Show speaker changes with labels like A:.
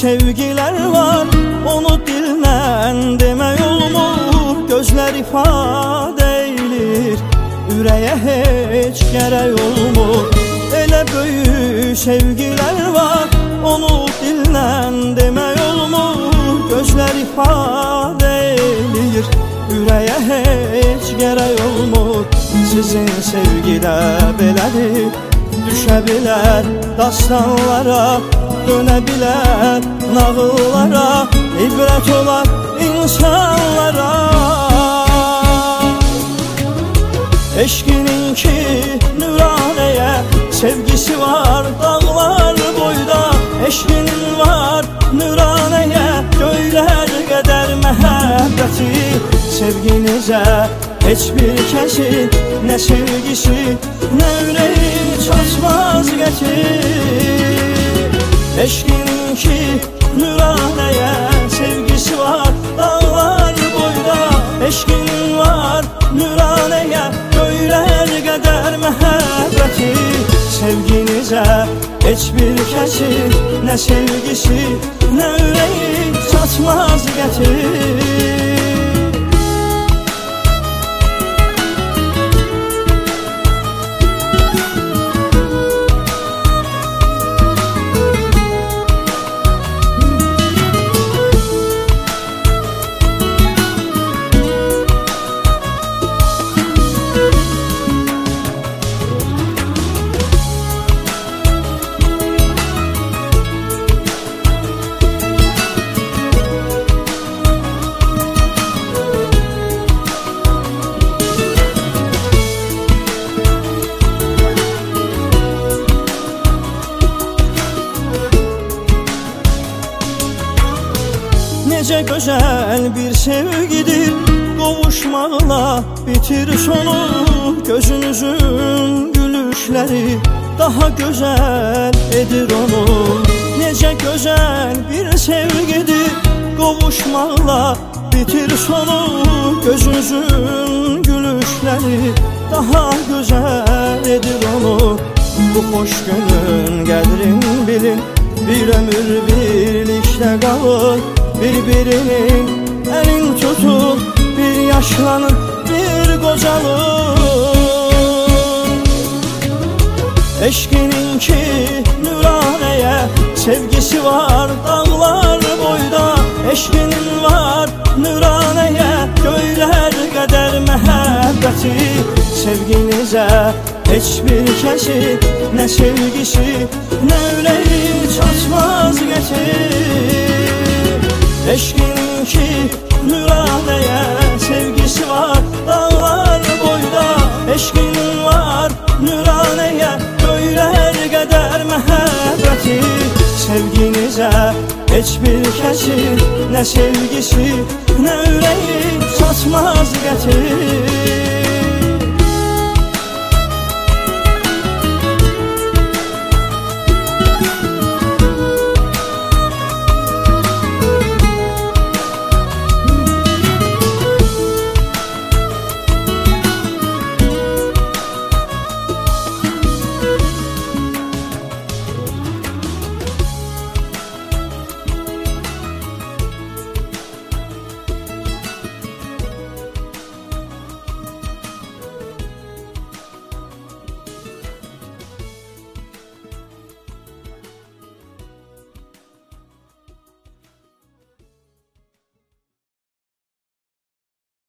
A: sevgiler var, onu dillə demək olmur. Gözlər ifadə eylir, ürəyə heç gərək olmur. Elə böyük sevgiler var, onu dillə demək olmur. Gözlər ifadə eylir, ürəyə heç gərək olmur. Sizin sevgidə belədir, düşə bilər dastanlara, dönə bilər nağıllara, ibrət olar insanlara. Eşqinin ki nüranəyə sevgisi var dağlar boyda. Eşqinin var nüranəyə göylər qədər məhəbbəti. Sevginizə heç bir kəsin nə sevgisi, nə ürəyi çatmaz gətir. Eşqinin ki nüranəyə sevgisi var dağlar boyda. Eşqinin var nüranəyə göylər qədər məhəbbəti. Sevginizə heç bir kəsin nə sevgisi, nə ürəyi çatmaz gətir. Necə gözəl bir sevgidir, qovuşmaqla bitir sonu. Gözünüzün gülüşləri daha gözəl edir onu. Necə gözəl bir sevgidir, qovuşmaqla bitir sonu. Gözünüzün gülüşləri daha gözəl edir onu. Bu xoş günün qədrin bilin, bir ömür birlikdə qalır. Bir-birinin elin tutun, bir yaşlanın, bir qocalın. Eşqinin ki nüranəyə sevgisi var dağlar boyda. Eşqinin var nüranəyə göylər qədər məhəbbəti. Sevginizə heç bir kəsin nə sevgisi, nə ürəyi çatmaz gətir. Eşqinin ki nüranəyə sevgisi var dağlar boyda. Eşqinin var nüranəyə göylər qədər məhəbbəti. Sevginizə heç bir kəsin nə sevgisi, nə ürəyi çatmaz gətir.